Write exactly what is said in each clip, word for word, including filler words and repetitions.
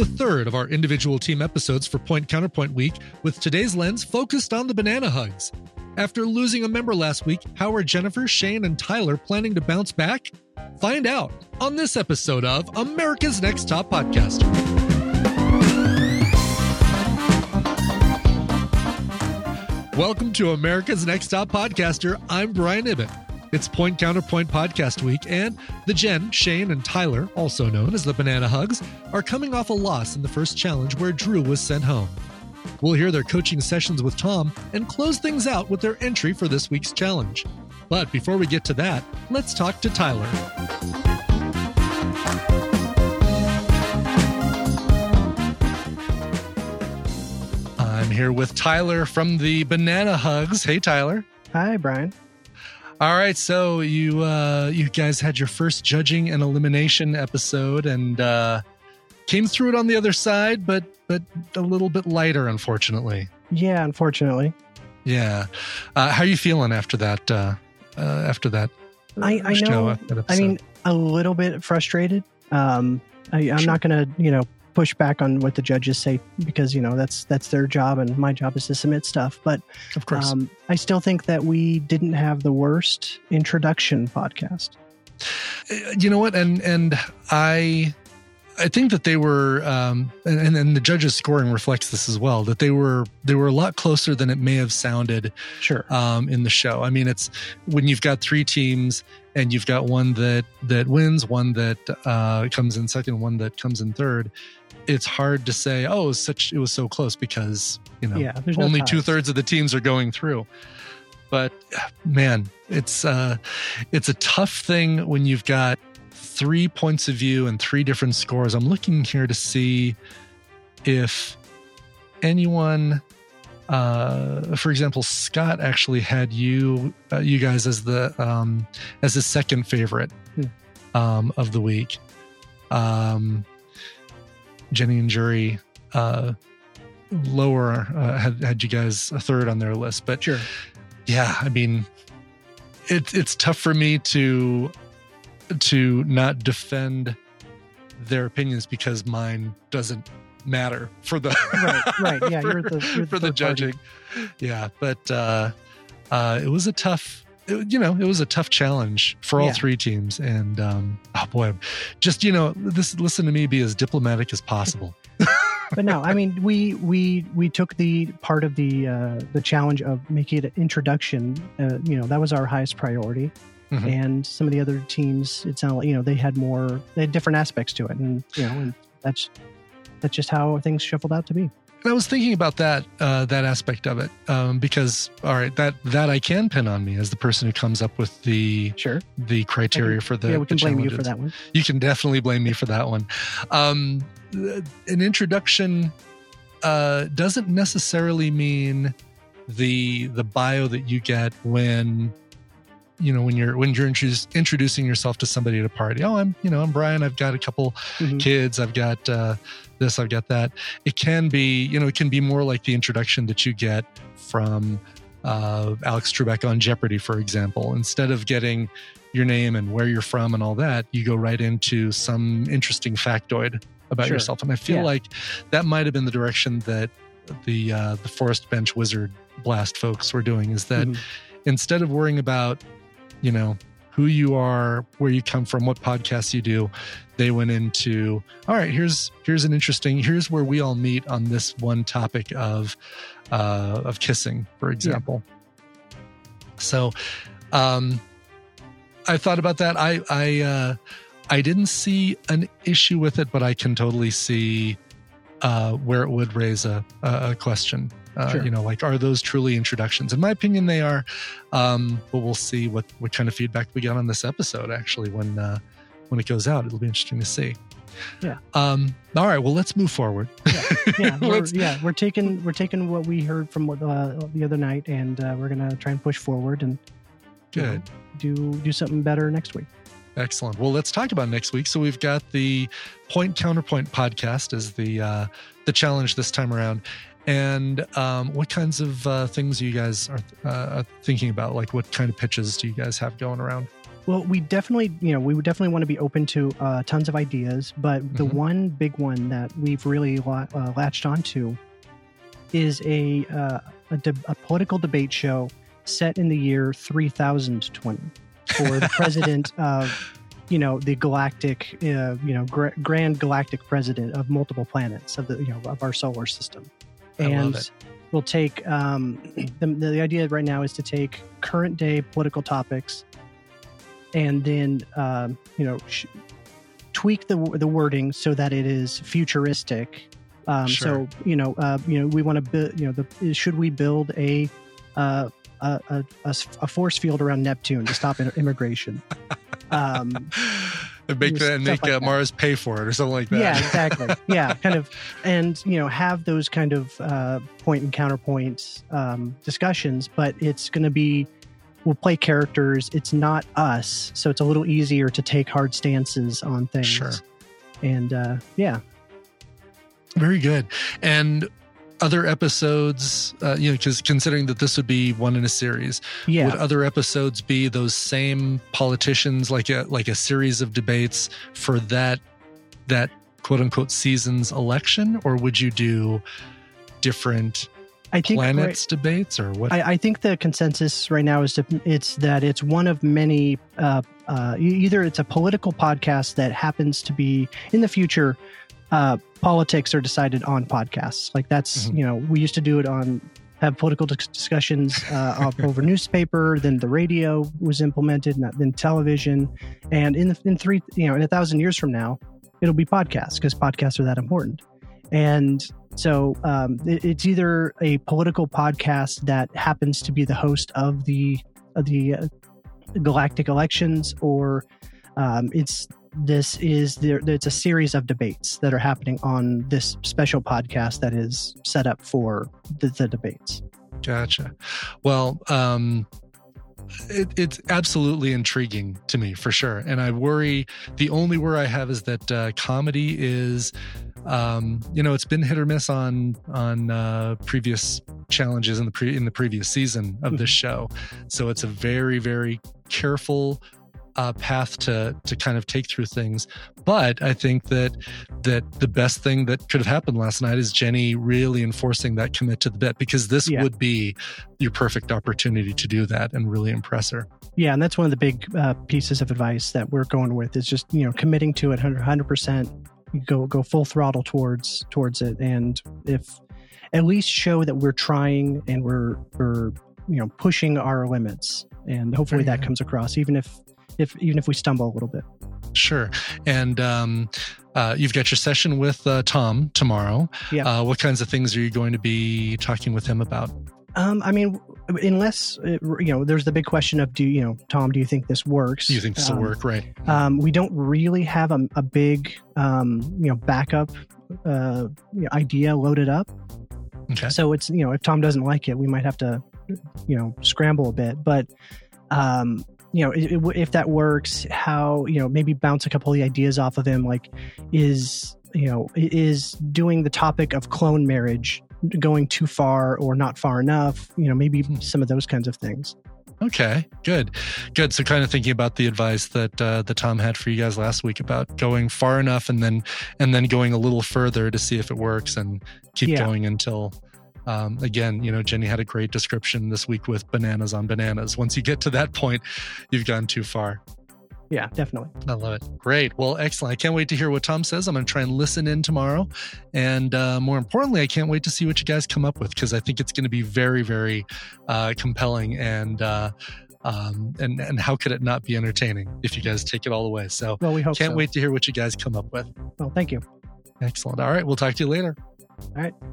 the third of our individual team episodes for Point Counterpoint Week, with today's lens focused on the Banana Hugs. After losing a member last week, how are Jennifer, Shane, and Tyler planning to bounce back? Find out on this episode of America's Next Top Podcaster. Welcome to America's Next Top Podcaster. I'm Brian Ibbett. It's Point Counterpoint Podcast Week, and the Jen, Shane, and Tyler, also known as the Banana Hugs, are coming off a loss in the first challenge where Drew was sent home. We'll hear their coaching sessions with Tom and close things out with their entry for this week's challenge. But before we get to that, let's talk to Tyler. I'm here with Tyler from the Banana Hugs. Hey, Tyler. Hi, Brian. All right, so you uh, you guys had your first judging and elimination episode, and uh, came through it on the other side, but but a little bit lighter, unfortunately. Yeah, unfortunately. Yeah. Uh, how are you feeling after that? Uh, uh, after that, I, I know. That I mean, a little bit frustrated. Um, I, I'm Sure. not going to, you know, push back on what the judges say because, you know, that's that's their job and my job is to submit stuff. But of course, um, I still think that we didn't have the worst introduction podcast. You know what? And and I I think that they were, um, and and the judges' scoring reflects this as well. That they were they were a lot closer than it may have sounded. Sure. Um, in the show, I mean, it's when you've got three teams and you've got one that that wins, one that uh, comes in second, one that comes in third. It's hard to say, oh, it was such it was so close because, you know, yeah, there's no only ties. two thirds of the teams are going through. But man, it's uh, it's a tough thing when you've got three points of view and three different scores. I'm looking here to see if anyone, uh, for example, Scott actually had you uh, you guys as the um, as the second favorite hmm. um, of the week. Um, Jenny and Jury uh, lower uh, had had you guys a third on their list, but Sure. yeah, I mean, it's it's tough for me to to not defend their opinions because mine doesn't matter for the Right, right. Yeah, for, you're the, you're for the, the judging. Yeah, but uh, uh, it was a tough. It, you know, it was a tough challenge for all Yeah. three teams, and um, oh boy, just you know, this listen to me be as diplomatic as possible. But no, I mean, we we we took the part of the uh, the challenge of making it an introduction. Uh, you know, that was our highest priority. Mhm. And some of the other teams, it sounded like, you know, they had more, they had different aspects to it, and you know, and that's that's just how things shuffled out to be. And I was thinking about that uh, that aspect of it um, because, all right, that that I can pin on me as the person who comes up with the Sure. the criteria can- for the yeah, we can the blame you challenges. for that one. You can definitely blame me for that one. Um, th- an introduction uh, doesn't necessarily mean the the bio that you get when you know when you're when you're introduce, introducing yourself to somebody at a party. Oh, I'm you know I'm Brian. I've got a couple Mhm. kids. I've got uh, this. I've got that. It can be you know it can be more like the introduction that you get from uh, Alex Trebek on Jeopardy, for example. Instead of getting your name and where you're from and all that, you go right into some interesting factoid about Sure. yourself. And I feel Yeah. like that might have been the direction that the uh, the Forest Bench Wizard Blast folks were doing. Is that Mhm. instead of worrying about you know who you are, where you come from, what podcasts you do, they went into, all right, here's here's an interesting, here's where we all meet on this one topic of uh, of kissing, for example. So um, I thought about that. I I uh, I didn't see an issue with it, but I can totally see uh, where it would raise a, a question. Uh, Sure. You know, like, are those truly introductions? In my opinion, they are. Um, but we'll see what, what kind of feedback we get on this episode, actually, when uh, when it goes out. It'll be interesting to see. Yeah. Um, all right. Well, let's move forward. Yeah, yeah, we're, Let's- yeah. We're taking we're taking what we heard from what, uh, the other night, and uh, we're gonna try and push forward and you know, Good. do do something better next week. Excellent. Well, let's talk about next week. So we've got the Point Counterpoint podcast as the uh, the challenge this time around. And um, what kinds of uh, things you guys are uh, thinking about? Like, what kind of pitches do you guys have going around? Well, we definitely, you know, we would definitely want to be open to uh, tons of ideas, but the Mhm. one big one that we've really la- uh, latched onto is a uh, a, de- a political debate show set in the year three thousand twenty for the president of, you know, the galactic, uh, you know, gra- grand galactic president of multiple planets of the, you know, of our solar system. I love And it. we'll take um, the, the idea right now is to take current day political topics and then um, you know sh- tweak the the wording so that it is futuristic. Um, Sure. So you know uh, you know we want to build you know the should we build a uh, a, a, a s- a force field around Neptune to stop in- immigration? Um, And make that and stuff make like uh, that. Mars pay for it or something like that. Yeah, exactly. Yeah, kind of, and you know, have those kind of uh, point and counterpoint um, discussions. But it's going to be, we'll play characters. It's not us, so it's a little easier to take hard stances on things. Sure. And uh, yeah, Very good. And other episodes, uh, you know, because considering that this would be one in a series, yeah. would other episodes be those same politicians, like a like a series of debates for that that quote unquote season's election, or would you do different I think right- planets debates, or what? I, I think the consensus right now is to, it's that it's one of many. Uh, uh, e- either it's a political podcast that happens to be in the future. Uh, politics are decided on podcasts. Like that's Mhm. you know we used to do it on have political dis- discussions uh, of- over newspaper. Then the radio was implemented, and then television, and in the, in three you know in a thousand years from now, it'll be podcasts because podcasts are that important. And so um, it, it's either a political podcast that happens to be the host of the of the uh, galactic elections, or um, it's this is there. It's a series of debates that are happening on this special podcast that is set up for the, the debates. Gotcha. Well, um, it, it's absolutely intriguing to me for sure. And I worry, the only worry I have is that uh, comedy is, um, you know, it's been hit or miss on on uh, previous challenges in the pre in the previous season of this show. So it's a very, very careful uh, path to to kind of take through things. But I think that that the best thing that could have happened last night is Jenny really enforcing that commit to the bit, because this Yeah. would be your perfect opportunity to do that and really impress her. Yeah, and that's one of the big uh, pieces of advice that we're going with is just you know committing to it one hundred percent. Go go full throttle towards towards it, and if at least show that we're trying and we're we're you know pushing our limits, and hopefully Very that good. comes across, even if if even if we stumble a little bit. Sure. And um, uh, you've got your session with uh, Tom tomorrow. Yeah. Uh, what kinds of things are you going to be talking with him about? Um, I mean, unless uh, you know, there's the big question of do you know, Tom, do you think this works? Do you think this will Um, work? Right. Um, we don't really have a, a big, um, you know, backup uh, you know, idea loaded up. Okay. So it's, you know, if Tom doesn't like it, we might have to, you know, scramble a bit. But, um, you know, it, it, if that works, how, you know, maybe bounce a couple of the ideas off of him, like is, you know, is doing the topic of clone marriage going too far or not far enough? You know, maybe some of those kinds of things. Okay, good, good. So, kind of thinking about the advice that uh, that Tom had for you guys last week about going far enough and then and then going a little further to see if it works, and keep Yeah. going until, um, again, you know, Jenny had a great description this week with bananas on bananas. Once you get to that point, you've gone too far. Yeah, definitely. I love it. Great. Well, excellent. I can't wait to hear what Tom says. I'm going to try and listen in tomorrow. And uh, more importantly, I can't wait to see what you guys come up with, because I think it's going to be very, very uh, compelling. And, uh, um, and and how could it not be entertaining if you guys take it all away? So Well, we hope can't so. wait to hear what you guys come up with. Well, thank you. Excellent. All right. We'll talk to you later. All right.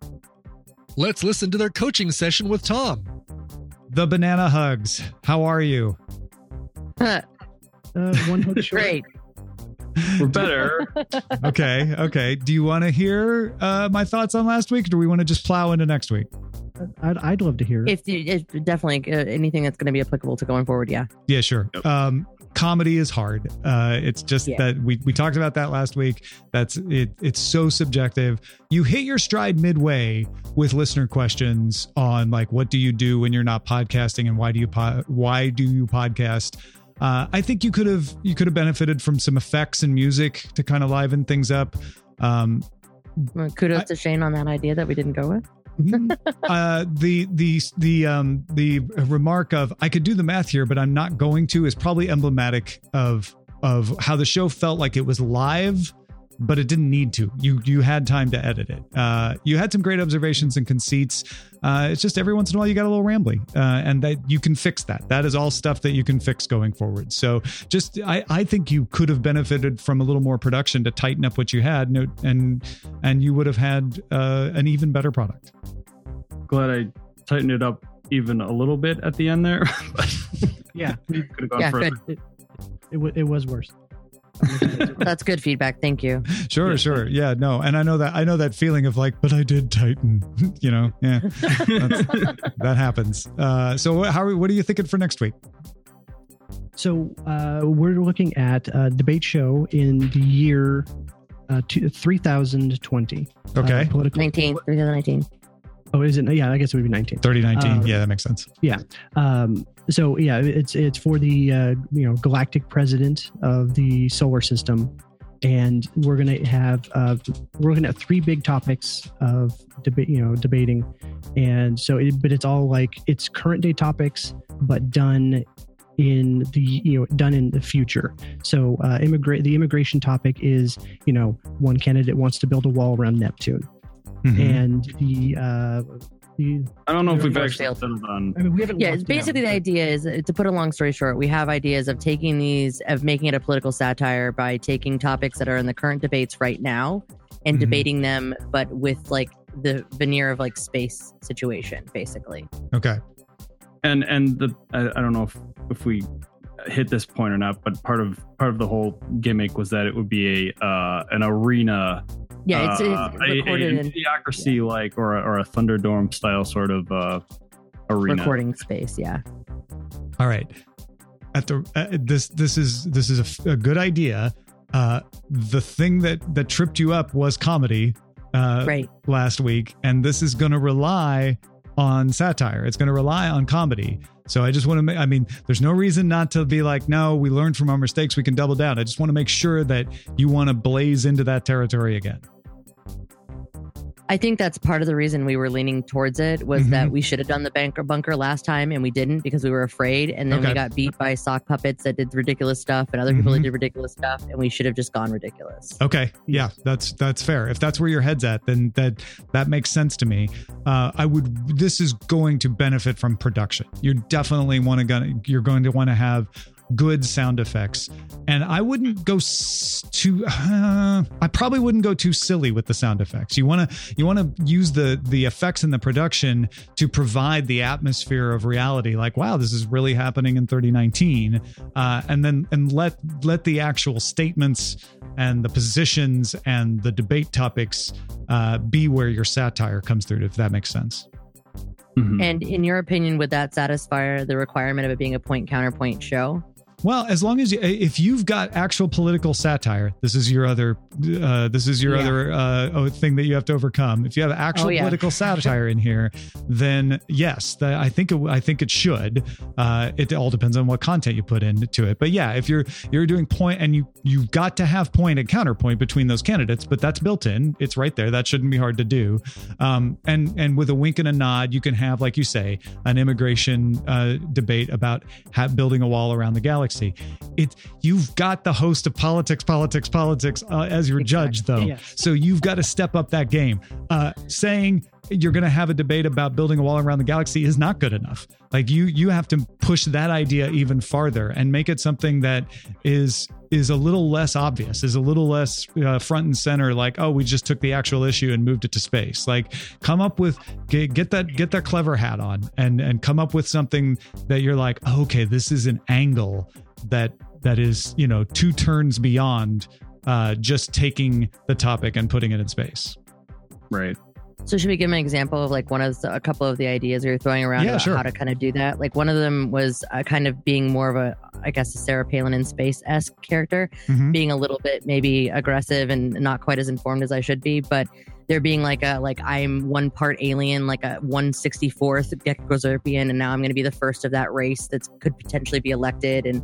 Let's listen to their coaching session with Tom. The Banana Hugs. How are you? Uh, one hook short. Great. We're better. Okay. Okay. Do you want to hear uh, my thoughts on last week, or do we want to just plow into next week? I'd, I'd love to hear it. If, you- if definitely uh, anything that's going to be applicable to going forward, yeah. Yeah, sure. Yep. Um, comedy is hard. Uh, it's just Yeah. that we we talked about that last week. That's it. It's so subjective. You hit your stride midway with listener questions on like, what do you do when you're not podcasting, and why do you po- why do you podcast? Uh, I think you could have you could have benefited from some effects and music to kind of liven things up. Um, Well, kudos I- to Shane on that idea that we didn't go with. uh, the the the um the remark of I could do the math here, but I'm not going to is probably emblematic of of how the show felt like it was live, but it didn't need to. You you had time to edit it. Uh, you had some great observations and conceits. Uh, it's just every once in a while you got a little rambly, uh, and that you can fix that. That is all stuff that you can fix going forward. So just I I think you could have benefited from a little more production to tighten up what you had, no, and and you would have had uh, an even better product. Glad I tightened it up even a little bit at the end there. Yeah, Could have gone Yeah, further. good. it, it, wa- it was worse. That's good feedback. Thank you. Sure, sure. Yeah, no. And I know that I know that feeling of like, but I did tighten, you know, yeah, that's, that happens. Uh, so what, how are, what are you thinking for next week? So uh, we're looking at a debate show in the year uh, two, three thousand twenty. Okay. Uh, political. nineteen, twenty nineteen. Oh, is it? Yeah, I guess it would be nineteen. thirty nineteen. Um, Yeah, that makes sense. Um, so yeah, it's it's for the uh, you know galactic president of the solar system, and we're gonna have uh, we're looking at three big topics of debate, you know, debating, and so it, but it's all like it's current day topics, but done in the you know done in the future. So uh, immigrate the immigration topic is you know one candidate wants to build a wall around Neptune, Mhm. and the uh, the I don't know if we've More actually sales. settled on. I mean we haven't Yeah, locked it's it down, basically the but- idea is to put a long story short, we have ideas of taking these, of making it a political satire by taking topics that are in the current debates right now and Mhm. debating them, but with like the veneer of like space situation, basically. Okay. and and the I, I don't know if if we hit this point or not, but part of part of the whole gimmick was that it would be a uh, an arena, Yeah, it's, uh, it's a, recorded a in theocracy like or a, or a Thunderdome style sort of uh, arena. recording space. Yeah. All right. At the uh, this this is this is a, f- a good idea. Uh, the thing that that tripped you up was comedy uh, Right. last week, and this is going to rely on satire. It's going to rely on comedy. So I just want to make, I mean, there's no reason not to be like, no, we learned from our mistakes. We can double down. I just want to make sure that you want to blaze into that territory again. I think that's part of the reason we were leaning towards it was Mhm. that we should have done the banker bunker last time and we didn't because we were afraid. And then Okay. we got beat by sock puppets that did ridiculous stuff and other people Mhm. that did ridiculous stuff. And we should have just gone ridiculous. Okay. Yeah, that's that's fair. If that's where your head's at, then that that makes sense to me. Uh, I would. This is going to benefit from production. You definitely want to gonna. You're going to want to have good sound effects, and I wouldn't go s- too. Uh, I probably wouldn't go too silly with the sound effects. You want to you want to use the the effects in the production to provide the atmosphere of reality. Like, wow, this is really happening in thirty nineteen, uh, and then and let let the actual statements and the positions and the debate topics uh, be where your satire comes through, if that makes sense. Mhm. And in your opinion, would that satisfy the requirement of it being a point counterpoint show? Well, as long as you, if you've got actual political satire, this is your other, uh, this is your Yeah. other uh, oh, thing that you have to overcome. If you have actual Oh, yeah. political satire in here, then yes, the, I think it, I think it should. Uh, it all depends on what content you put into it. But yeah, if you're you're doing point and you you've got to have point and counterpoint between those candidates, but that's built in. It's right there. That shouldn't be hard to do. Um, and and with a wink and a nod, you can have, like you say, an immigration uh, debate about ha- building a wall around the galaxy. It you've got the host of politics, politics, politics uh, as your judge, though. Yes. So you've got to step up that game. Uh, saying you're going to have a debate about building a wall around the galaxy is not good enough. Like you, you have to push that idea even farther and make it something that is is a little less obvious, is a little less uh, front and center. Like, oh, we just took the actual issue and moved it to space. Like, come up with get, get that get that clever hat on and and come up with something that you're like, oh, okay, this is an angle that that is, you know, two turns beyond uh, just taking the topic and putting it in space. Right. So should we give an example of like one of the, a couple of the ideas we were throwing around Yeah, about sure. how to kind of do that? Like one of them was uh, kind of being more of a, I guess, a Sarah Palin in space-esque character, Mhm. being a little bit maybe aggressive and not quite as informed as I should be, but there being like a, like I'm one part alien, like a one sixty-fourth Gecko-Zerpian, and now I'm going to be the first of that race that could potentially be elected. And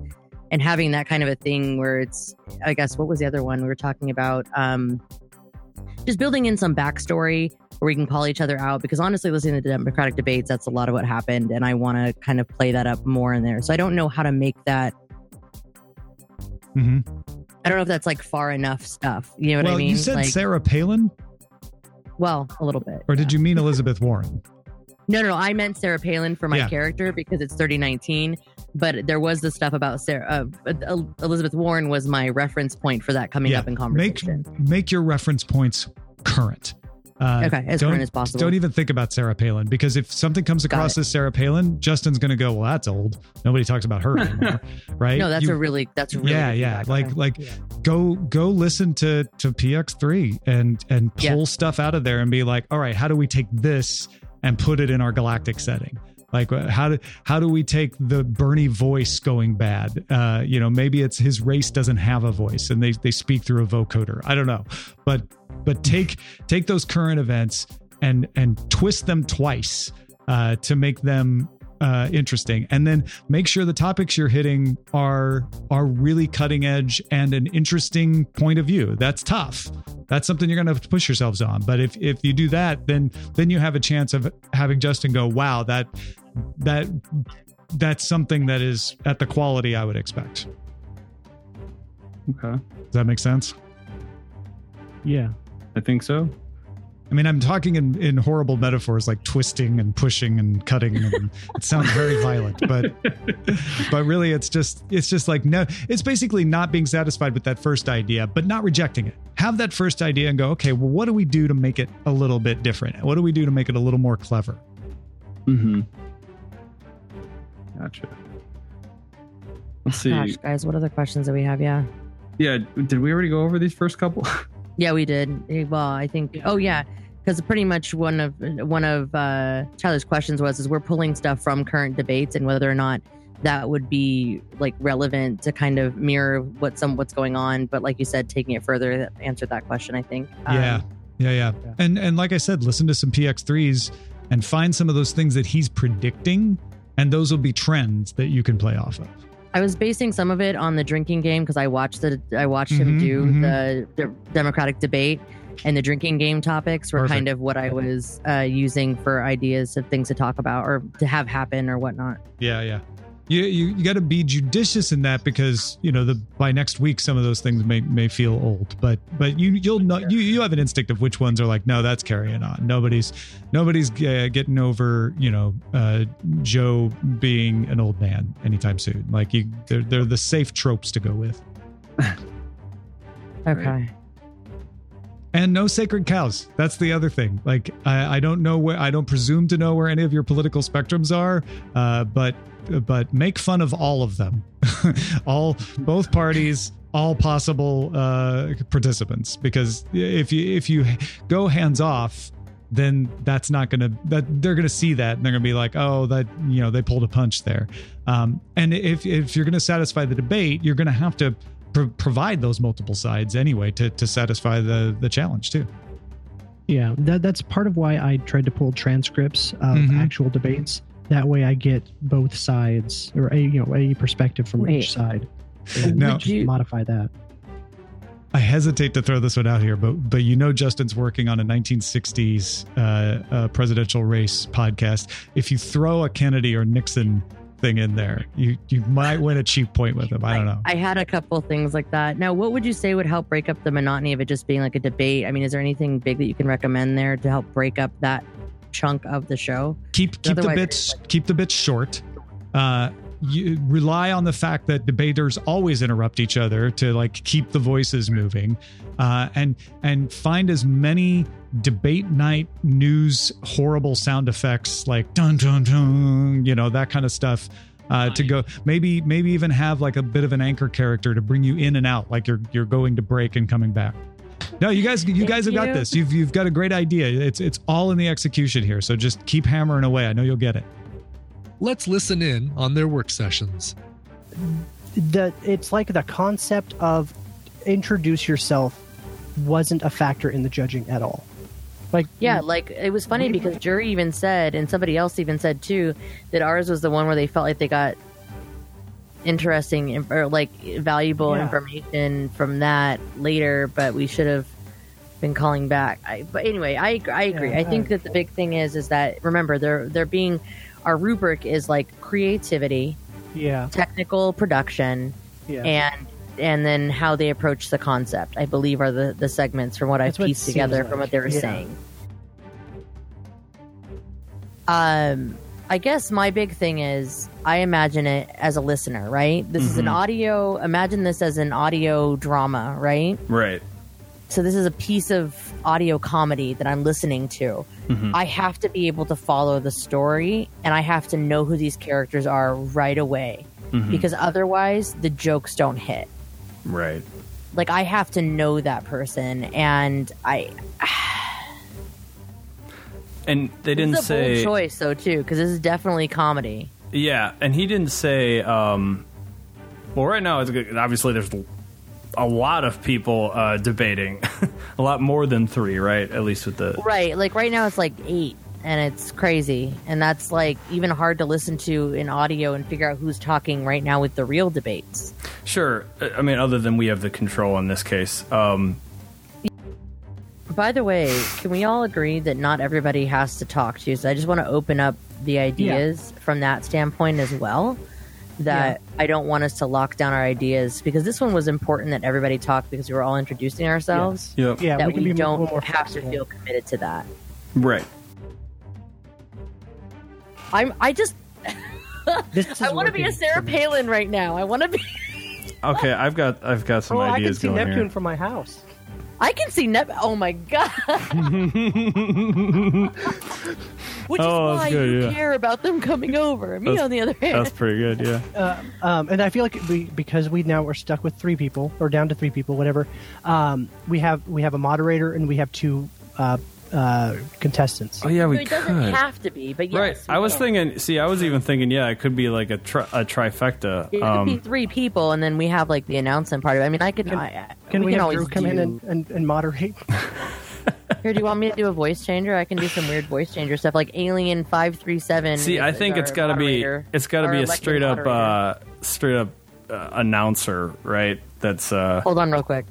and having that kind of a thing where it's, I guess, what was the other one we were talking about? Um, just building in some backstory where we can call each other out, because honestly, listening to the Democratic debates, that's a lot of what happened. And I want to kind of play that up more in there. So I don't know how to make that. Mm-hmm. I don't know if that's like far enough stuff. You know what well, I mean? You said like, Sarah Palin? Well, a little bit. Or did yeah. you mean Elizabeth Warren? No, no, no. I meant Sarah Palin for my Yeah. character because it's thirty nineteen. But there was the stuff about Sarah. Uh, Elizabeth Warren was my reference point for that coming Yeah. up in conversation. Make, make your reference points current. Uh, Okay, as current as possible. Don't even think about Sarah Palin, because if something comes Got across it. as Sarah Palin, Justin's going to go, well, that's old. Nobody talks about her anymore. Right? No, that's You- a really, that's a really yeah, good yeah. feedback. Like, Okay. like Yeah. go, go listen to, to P X three and, and pull Yeah. stuff out of there and be like, all right, how do we take this and put it in our galactic setting? Like, how do, how do we take the Bernie voice going bad? Uh, you know, maybe it's his race doesn't have a voice and they, they speak through a vocoder. I don't know, but, but take, take those current events and, and twist them twice, uh, to make them, uh, interesting. And then make sure the topics you're hitting are, are really cutting edge and an interesting point of view. That's tough. That's something you're going to have to push yourselves on. But if, if you do that, then, then you have a chance of having Justin go, wow, that, that, that's something that is at the quality I would expect. Okay. Does that make sense? Yeah. I think so. I mean, I'm talking in, in horrible metaphors like twisting and pushing and cutting, and it sounds very violent, but but really it's just it's just like, no, it's basically not being satisfied with that first idea, but not rejecting it. Have that first idea and go, okay, well, what do we do to make it a little bit different? What do we do to make it a little more clever? Mm-hmm. Gotcha. Let's see. Gosh, guys, what other questions do we have? Yeah. Yeah, did we already go over these first couple? Yeah, we did. Eh, Well, I think. Oh, yeah, because pretty much one of one of uh, Tyler's questions was: is we're pulling stuff from current debates and whether or not that would be like relevant to kind of mirror what some what's going on. But like you said, taking it further, that answered that question, I think. Um, Yeah. Yeah, yeah. Yeah. And and like I said, listen to some P X threes and find some of those things that he's predicting, and those will be trends that you can play off of. I was basing some of it on the drinking game because I watched the I watched him Mhm, do mhm. the, the Democratic debate, and the drinking game topics were Perfect. kind of what I was uh, using for ideas of things to talk about or to have happen or whatnot. Yeah, yeah. You you, you got to be judicious in that, because you know the by next week some of those things may may feel old, but but you you'll know you you have an instinct of which ones are like, no, that's carrying on. Nobody's nobody's uh, getting over you know uh, Joe being an old man anytime soon. Like you, they're they're the safe tropes to go with. Okay. Right. And no sacred cows. That's the other thing. Like I, I don't know where I don't presume to know where any of your political spectrums are, uh, but but make fun of all of them, all both parties, all possible uh, participants. Because if you if you go hands off, then that's not gonna that they're gonna see that and they're gonna be like, oh, that you know they pulled a punch there. Um, and if if you're gonna satisfy the debate, you're gonna have to Pro- provide those multiple sides anyway to to satisfy the the challenge too. Yeah, that, that's part of why I tried to pull transcripts of Mhm. actual debates. That way I get both sides, or a you know a perspective from Wait. each side. And Now- just modify that. I hesitate to throw this one out here, but but you know Justin's working on a nineteen sixties uh, uh, presidential race podcast. If you throw a Kennedy or Nixon thing in there, you you might win a cheap point with him. I don't know. I had a couple things like that. Now, what would you say would help break up the monotony of it just being like a debate? I mean, is there anything big that you can recommend there to help break up that chunk of the show? Keep keep the Otherwise- bits keep the bits short. Uh, you rely on the fact that debaters always interrupt each other to like keep the voices moving, uh, and and find as many debate night news horrible sound effects like dun dun dun, you know, that kind of stuff. Uh, to go maybe maybe even have like a bit of an anchor character to bring you in and out, like you're you're going to break and coming back. No, you guys you Thank guys have got you. this. You've you've got a great idea. It's it's all in the execution here. So just keep hammering away. I know you'll get it. Let's listen in on their work sessions. The it's like the concept of introduce yourself wasn't a factor in the judging at all. Like Yeah, like it was funny because jury even said, and somebody else even said too, that ours was the one where they felt like they got interesting or like valuable Yeah. information from that later, but we should have been calling back. I, but anyway, I I agree. Yeah, I think I- that the big thing is is that remember they're they're being our rubric is like creativity, Yeah. technical production, Yeah. and and then how they approach the concept. I believe are the the segments from what I've That's what it pieced together seems from like. what they were Yeah. saying. Um, I guess my big thing is I imagine it as a listener, right? This is an Mhm. audio. Imagine this as an audio drama, right? Right. So this is a piece of audio comedy that I'm listening to. Mhm. I have to be able to follow the story, and I have to know who these characters are right away, Mhm. because otherwise the jokes don't hit. Right. Like I have to know that person, and I. And they didn't It's a bold say. choice though too, because this is definitely comedy. Yeah, and he didn't say. Um, well, right now, it's good. Obviously, there's a lot of people uh, debating, a lot more than three, right? At least with the Right, like right now it's like eight, and it's crazy, and that's like even hard to listen to in audio and figure out who's talking right now with the real debates. sure. I mean, other than we have the control in this case. Um, By the way, can we all agree that not everybody has to talk to you? So I just want to open up the ideas from that standpoint as well. That I don't want us to lock down our ideas, because this one was important that everybody talk because we were all introducing ourselves. yep. Yeah. That we can we, be don't a little more have to flexible. feel committed to that. Right. I'm. I just. This is I want to be a working Sarah for me. Palin right now. I want to be. Okay, I've got I've got some Oh, I can ideas see going Neptune here. from my house. I can see Nep. Oh my god. Which is Oh, why that's good, you yeah. care about them coming over. Me, That's- on the other hand, That's pretty good. Yeah. Uh, um, and I feel like we, because we now we're stuck with three people or down to three people, whatever. Um, we have we have a moderator and we have two uh, uh, contestants. Oh yeah, So we it doesn't could. have to be, but yes, Right. we I was can. thinking. See, I was even thinking. Yeah, it could be like a tri- a trifecta. It could Um, be three people, and then we have like the announcement part of it. I mean, I could. Can- I, Can we, can have always Drew come do, in and, and, and moderate? Here, do you want me to do a voice changer? I can do some weird voice changer stuff, like Alien Five Three Seven. see, I think it's got to be it's got to be a straight up uh, straight up uh, announcer, right? That's uh, Hold on, real quick.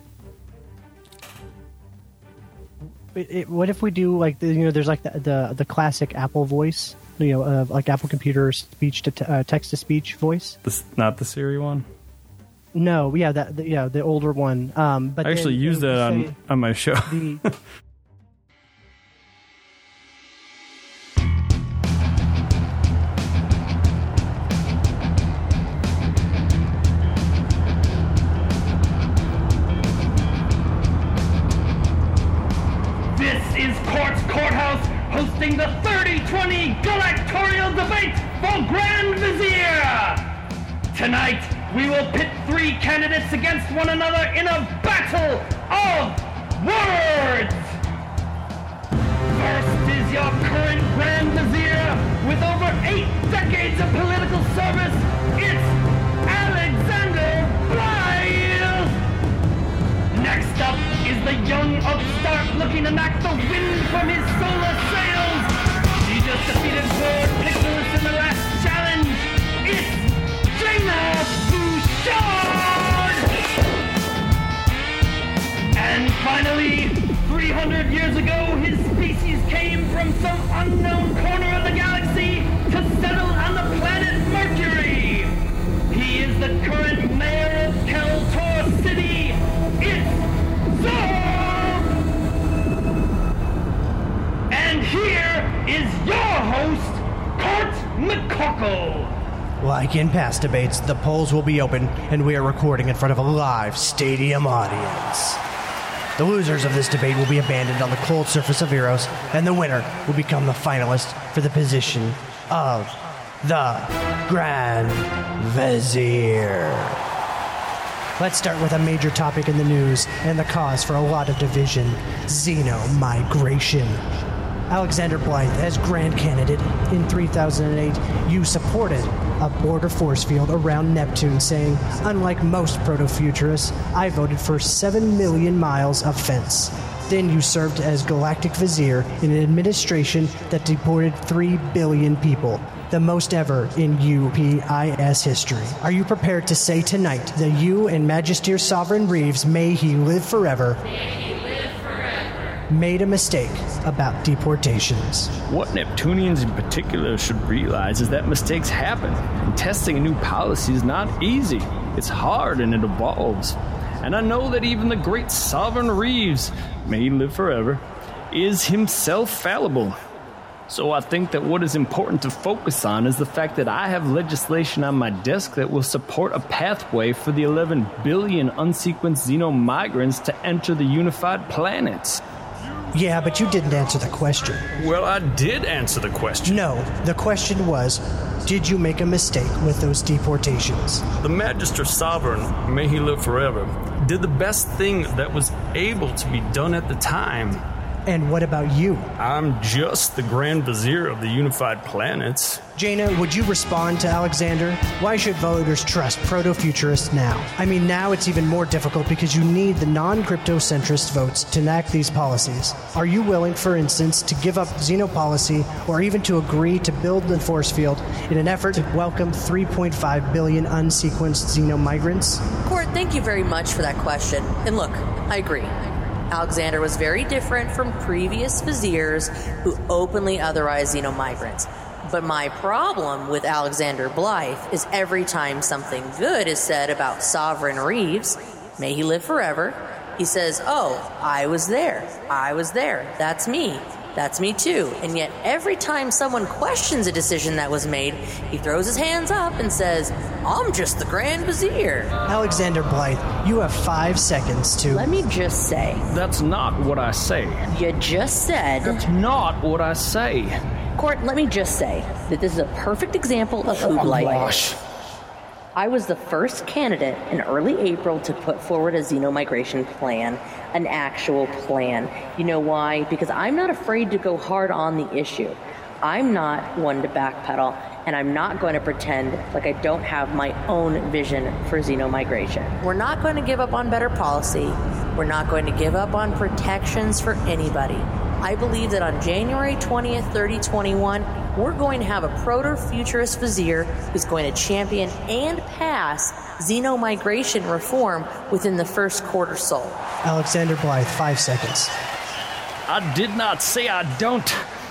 It, it, what if we do like the, you know there's like the the, the classic Apple voice, you know, uh, like Apple computer speech to t- uh, text to speech voice? this, not the Siri one. No, yeah, that the, yeah the older one. Um, but I actually then used it would that on say on my show. the This is Court's Courthouse hosting the thirty twenty Galactorial Debate for Grand Vizier! Tonight, we will pit three candidates against one another in a battle of words! First is your current Grand Vizier with over eight decades of political service. It's Alexander Blythe! Next up is the young upstart looking to knock the wind from his solar sails. He just defeated Lord Pixels in the last challenge. It's Jaina Bouchard! And finally, three hundred years ago, his species came from some unknown corner of the galaxy to settle on the planet Mercury. He is the current mayor of Keltor City. It's Zorg! And here is your host, Court McCorkle. Like in past debates, the polls will be open and we are recording in front of a live stadium audience. The losers of this debate will be abandoned on the cold surface of Eros, and the winner will become the finalist for the position of the Grand Vizier. Let's start with a major topic in the news and the cause for a lot of division: xenomigration. Alexander Blythe, as Grand Candidate in three thousand eight, you supported a border force field around Neptune, saying, unlike most proto-futurists, I voted for seven million miles of fence. Then you served as Galactic Vizier in an administration that deported three billion people. the most ever in U P I S history. Are you prepared to say tonight that you and Magister Sovereign Reeves, may he live forever, made a mistake about deportations? What Neptunians in particular should realize is that mistakes happen, and testing a new policy is not easy. It's hard and it evolves. And I know that even the great Sovereign Reeves, may he live forever, is himself fallible. So I think that what is important to focus on is the fact that I have legislation on my desk that will support a pathway for the eleven billion unsequenced xenomigrants to enter the unified planets. Yeah, but you didn't answer the question. Well, I did answer the question. No, the question was, did you make a mistake with those deportations? The Magister Sovereign, may he live forever, did the best thing that was able to be done at the time. And what about you? I'm just the Grand Vizier of the unified planets. Jaina, would you respond to Alexander? Why should voters trust proto-futurists now? I mean, now it's even more difficult because you need the non-crypto-centrist votes to enact these policies. Are you willing, for instance, to give up xenopolicy or even to agree to build the force field in an effort to welcome three point five billion unsequenced xenomigrants? Court, thank you very much for that question. And look, I agree. Alexander was very different from previous viziers who openly otherized xenomigrants. But my problem with Alexander Blythe is every time something good is said about Sovereign Reeves, may he live forever, he says, oh, I was there, I was there, that's me, that's me too. And yet every time someone questions a decision that was made, he throws his hands up and says, I'm just the Grand Vizier. Alexander Blythe, you have five seconds to... Let me just say... That's not what I say. You just said... That's not what I say. Court, let me just say that this is a perfect example of who Blythe is. I was the first candidate in early April to put forward a xenomigration plan, an actual plan. You know why? Because I'm not afraid to go hard on the issue. I'm not one to backpedal, and I'm not going to pretend like I don't have my own vision for xenomigration. We're not going to give up on better policy. We're not going to give up on protections for anybody. I believe that on January twentieth, thirty twenty-one, we're going to have a proto-futurist vizier who's going to champion and pass xenomigration reform within the first quarter sol. Alexander Blythe, five seconds. I did not say I don't.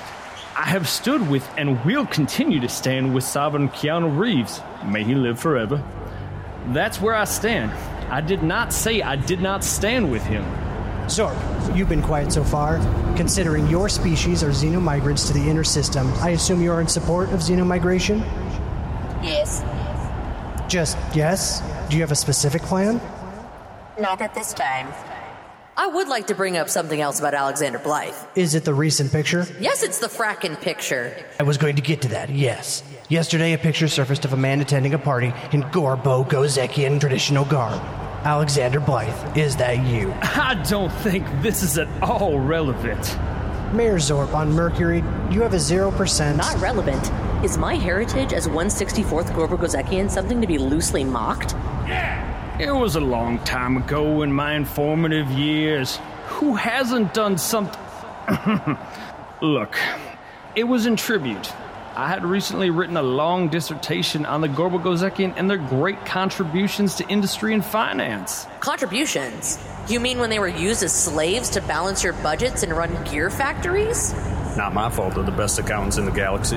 I have stood with and will continue to stand with Sovereign Keanu Reeves. May he live forever. That's where I stand. I did not say I did not stand with him. Zorb, you've been quiet so far. Considering your species are xenomigrants to the inner system, I assume you're in support of xenomigration? Yes. Just yes? Do you have a specific plan? Not at this time. I would like to bring up something else about Alexander Blythe. Is it the recent picture? Yes, it's the frackin' picture. I was going to get to that, yes. Yesterday, a picture surfaced of a man attending a party in Gorbo Gozekian traditional garb. Alexander Blythe, is that you? I don't think this is at all relevant. Mayor Zorp, on Mercury, you have a zero percent... Not relevant. Is my heritage as one sixty-fourth Gorbo Gozekian something to be loosely mocked? Yeah. It was a long time ago in my informative years. Who hasn't done something? Look, it was in tribute. I had recently written a long dissertation on the Gorbo Gozekian and their great contributions to industry and finance. Contributions? You mean when they were used as slaves to balance your budgets and run gear factories? Not my fault they're the best accountants in the galaxy.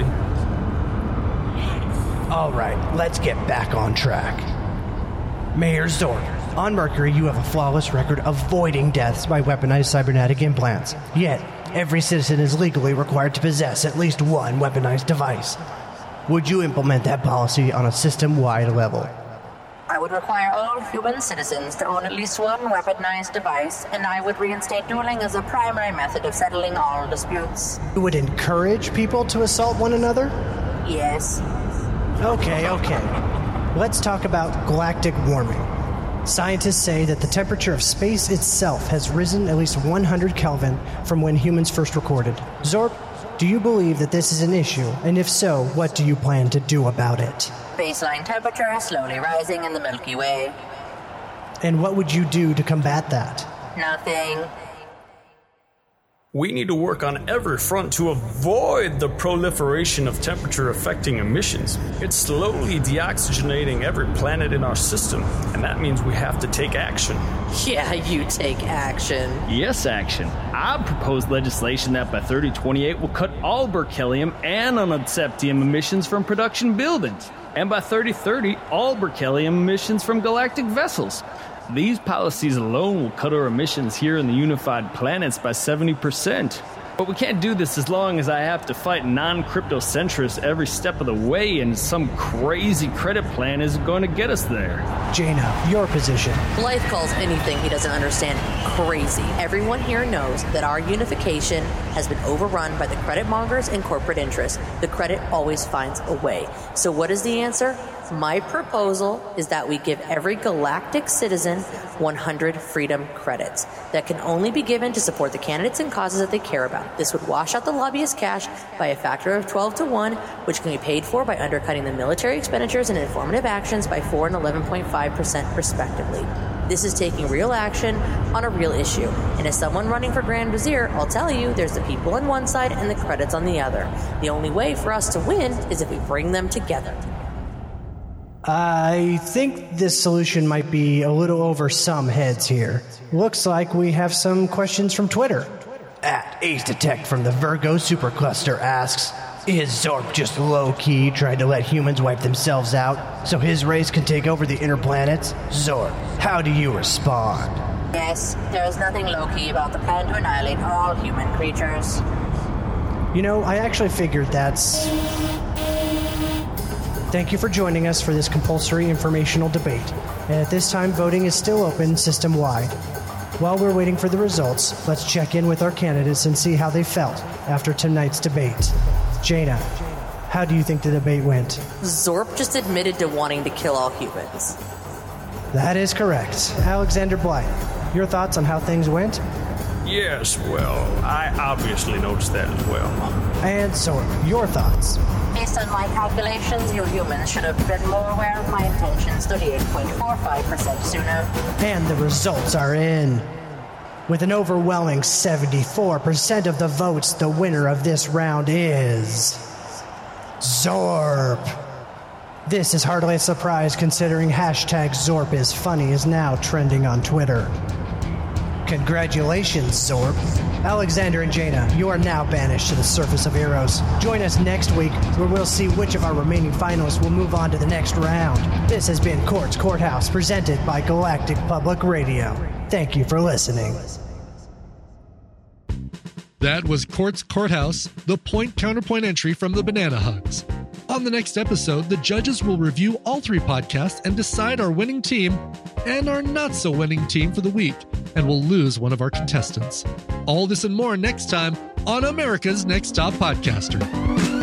All right, let's get back on track. Mayor Zorb, on Mercury you have a flawless record of avoiding deaths by weaponized cybernetic implants. Yet, every citizen is legally required to possess at least one weaponized device. Would you implement that policy on a system-wide level? I would require all human citizens to own at least one weaponized device, and I would reinstate dueling as a primary method of settling all disputes. You would encourage people to assault one another? Yes. Okay, okay. Let's talk about galactic warming. Scientists say that the temperature of space itself has risen at least one hundred Kelvin from when humans first recorded. Zorp, do you believe that this is an issue? And if so, what do you plan to do about it? Baseline temperature is slowly rising in the Milky Way. And what would you do to combat that? Nothing. We need to work on every front to avoid the proliferation of temperature-affecting emissions. It's slowly deoxygenating every planet in our system, and that means we have to take action. Yeah, you take action. Yes, action. I propose legislation that by thirty twenty-eight will cut all berkelium and unacceptium emissions from production buildings, and by thirty thirty, all berkelium emissions from galactic vessels. These policies alone will cut our emissions here in the unified planets by seventy percent. But we can't do this as long as I have to fight non-cryptocentrists every step of the way, and some crazy credit plan isn't going to get us there. Jaina, your position. Blythe calls anything he doesn't understand crazy. Everyone here knows that our unification has been overrun by the credit mongers and corporate interests. The credit always finds a way. So what is the answer? My proposal is that we give every galactic citizen one hundred freedom credits that can only be given to support the candidates and causes that they care about. This would wash out the lobbyist cash by a factor of twelve to one, which can be paid for by undercutting the military expenditures and informative actions by four and eleven point five percent respectively. This is taking real action on a real issue. And as someone running for Grand Vizier, I'll tell you, there's the people on one side and the credits on the other. The only way for us to win is if we bring them together. I think this solution might be a little over some heads here. Looks like we have some questions from Twitter. At Ace Detect from the Virgo Supercluster asks, is Zorp just low-key trying to let humans wipe themselves out so his race can take over the inner planets? Zorp, how do you respond? Yes, there is nothing low-key about the plan to annihilate all human creatures. You know, I actually figured that's... Thank you for joining us for this compulsory informational debate. And at this time, voting is still open system-wide. While we're waiting for the results, let's check in with our candidates and see how they felt after tonight's debate. Jaina, how do you think the debate went? Zorp just admitted to wanting to kill all humans. That is correct. Alexander Blythe, your thoughts on how things went? Yes, well, I obviously noticed that as well. And Zorp, your thoughts? Based on my calculations, you humans should have been more aware of my intentions thirty-eight point four five percent sooner. And the results are in. With an overwhelming seventy-four percent of the votes, the winner of this round is... Zorp. This is hardly a surprise considering hashtag Zorp is funny is now trending on Twitter. Congratulations, Zorp. Alexander and Jaina, you are now banished to the surface of Eros. Join us next week where we'll see which of our remaining finalists will move on to the next round. This has been Court's Courthouse, presented by Galactic Public Radio. Thank you for listening. That was Court's Courthouse, the point-counterpoint entry from the Banana Hugs. On the next episode, the judges will review all three podcasts and decide our winning team and our not-so-winning team for the week, and we'll lose one of our contestants. All this and more next time on America's Next Top Podcaster.